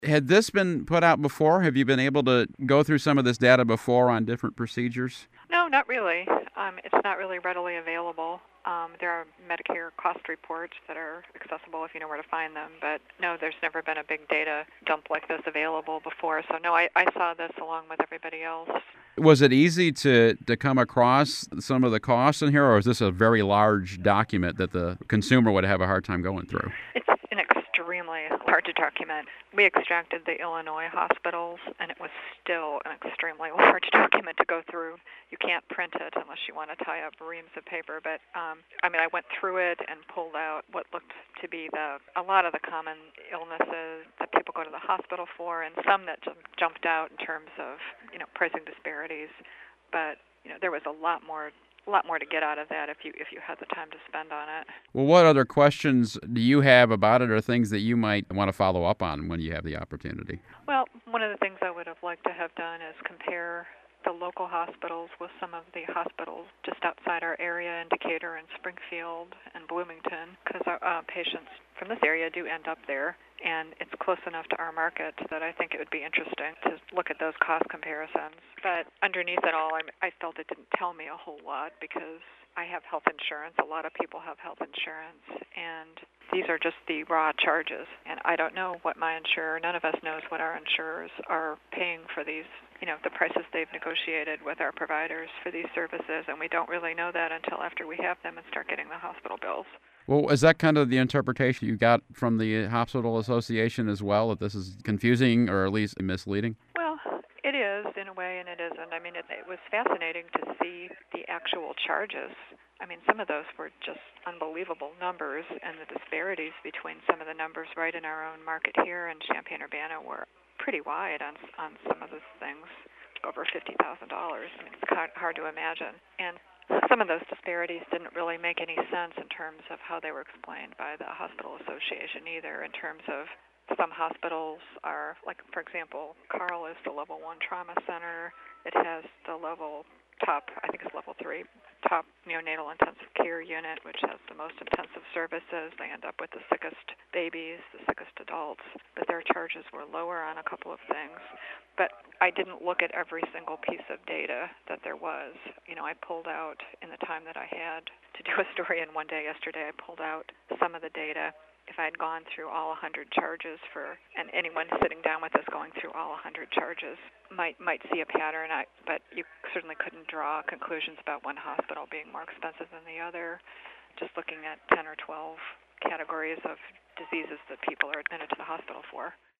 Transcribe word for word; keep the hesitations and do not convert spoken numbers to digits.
Had this been put out before? Have you been able to go through some of this data before on different procedures? No, not really. Um, it's not really readily available. Um, there are Medicare cost reports that are accessible if you know where to find them, but no, there's never been a big data dump like this available before. So no, I, I saw this along with everybody else. Was it easy to, to come across some of the costs in here, or is this a very large document that the consumer would have a hard time going through? It's an extremely large document. We extracted the Illinois hospitals, and it was still an extremely large document to go through. You can't print it unless you want to tie up reams of paper. But um, I mean, I went through it and pulled out what looked to be the a lot of the common illnesses that people go to the hospital for, and some that just jumped out in terms of you know pricing disparities. But you know, there was a lot more. A lot more to get out of that if you if you had the time to spend on it. Well, what other questions do you have about it, or things that you might want to follow up on when you have the opportunity? Well, one of the things I would have liked to have done is compare the local hospitals with some of the hospitals just outside our area in Decatur and Springfield and Bloomington, because our uh, patients from this area do end up there, and it's close enough to our market that I think it would be interesting to look at those cost comparisons. But underneath it all, I'm, I felt it didn't tell me a whole lot because I have health insurance. A lot of people have health insurance, and these are just the raw charges. And I don't know what my insurer, none of us knows what our insurers are paying for these, you know, the prices they've negotiated with our providers for these services, and we don't really know that until after we have them and start getting the hospital bills. Well, is that kind of the interpretation you got from the Hospital Association as well, that this is confusing or at least misleading? Well, it is in a way, and it isn't. I mean, it, it was fascinating to see the actual charges. I mean, some of those were just unbelievable numbers, and the disparities between some of the numbers right in our own market here in Champaign-Urbana were pretty wide on on some of those things, over fifty thousand dollars. I mean, it's hard, hard to imagine. And some of those disparities didn't really make any sense in terms of how they were explained by the Hospital Association either, in terms of some hospitals are, like, for example, Carle is the level one trauma center. It has the level top, I think it's level three, top neonatal intensive care unit, which has the most intensive services. They end up with the sickest babies, the sickest adults, but their charges were lower on a couple of things. But I didn't look at every single piece of data that there was. You know, I pulled out, in the time that I had to do a story in one day yesterday, I pulled out some of the data. If I had gone through all one hundred charges for, and anyone sitting down with us going through all one hundred charges might might see a pattern, I, but you certainly couldn't draw conclusions about one hospital being more expensive than the other, just looking at ten or twelve categories of diseases that people are admitted to the hospital for.